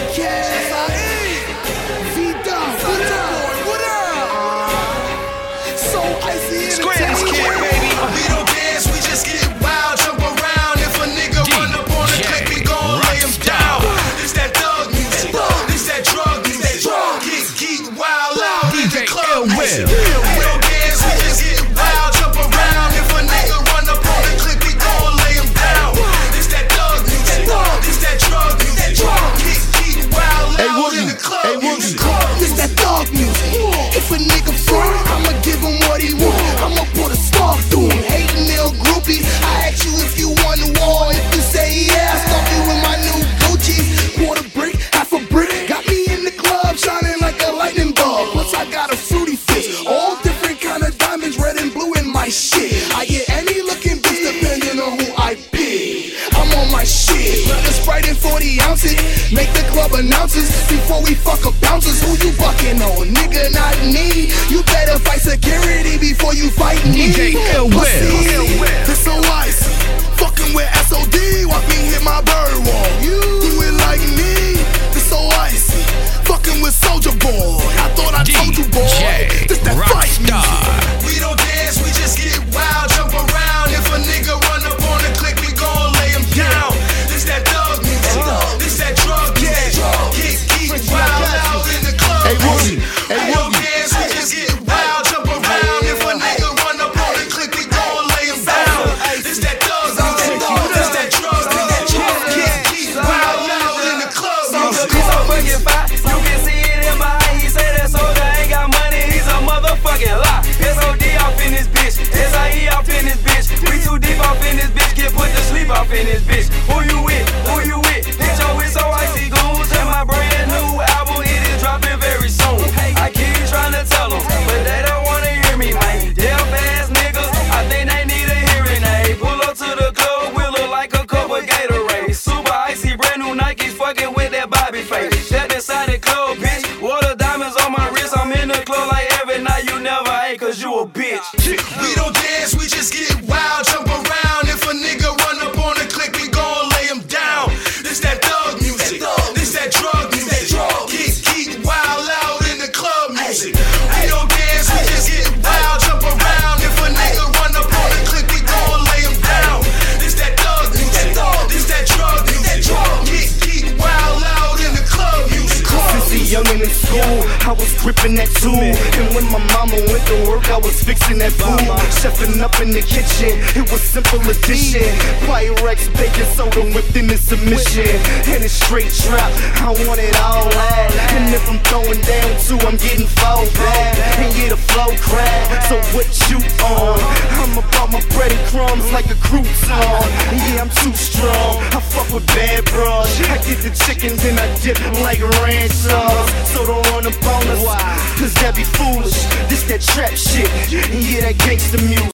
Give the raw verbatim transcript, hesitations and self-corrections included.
If a nigga front, I'ma give him what he want. I'ma put a spark through him. Hating little groupies, I ask you if you want the war. If you say yeah, I stop you with my new Gucci. Quarter brick, half a brick, got me in the club shining like a lightning bug. Plus I got a fruity fist, all different kind of diamonds, red and blue in my shit. I get any looking bitch depending on who I pick. I'm on my shit. A Sprite in forty ounces, make the club announces before we fuck up bouncers. Who you bucking on, nigga? Not me. You better fight security before you fight me. D J Ill Will. This so icy. Fucking with S O D, watch me hit my bird wall. You do it like me. This so icy. Fucking with Soulja Boy. I thought I told you, boy. This that fight music. We don't dance, we just get wild, jump around. If a nigga run up on the click, we gon' lay him down. This that thug music. This that drug music. Get geek wild out in the club. Hey, Woogie. Hey, We don't dance, we just get wild, jump around. If a nigga run up on the click, we gon' lay him down. This that thug music. This that drug music. Get geek wild out in the club. Be so fucking fine, you can see it in my eye. He say that soldier ain't got money, he's a motherfucking lie. S O D off in this bitch, S I E off in this bitch. We too deep off in this bitch, get put to sleep off in this bitch. Who you with? Who you with? Hit your with so icy goons. And my brand new album, it is dropping very soon. I keep trying to tell them, but they don't wanna hear me, man. Deaf ass niggas, I think they need a hearing aid. Pull up to the club, we look like a cup of Gatorade. Super icy, brand new Nikes, fucking with that Bobby face. Step inside the club, bitch. Water diamonds on my wrist, I'm in the club like every night. You never ate, cause you a bitch. We don't dance, we just get wild, jump around. If a nigga run up on the click, we gon' lay him down. This that thug music, this that drug music. Get geek wild out in the club music. We don't dance, we just get wild, jump around. If a nigga run up on the click, we gon' lay him down. This that thug music, this that drug music. Get geek wild out in the club music. Since a youngin' in school, I was gripping that tool. And when my mama went to work, I was fixing that food. Chefing up in the kitchen, it was simple addition. Pyrex, baking soda whipped into submission. And it's straight trap, I want it all that. And if I'm throwing down too, I'm getting fall back. And yeah, the flow crack, so what you on? I'm about my breadcrumbs like a crouton. Yeah, I'm too strong, I fuck with bad bros. I get the chickens and I dip them like ranch sauce. So don't run up on us, cause that be foolish. This that trap shit, yeah, that gangsta music.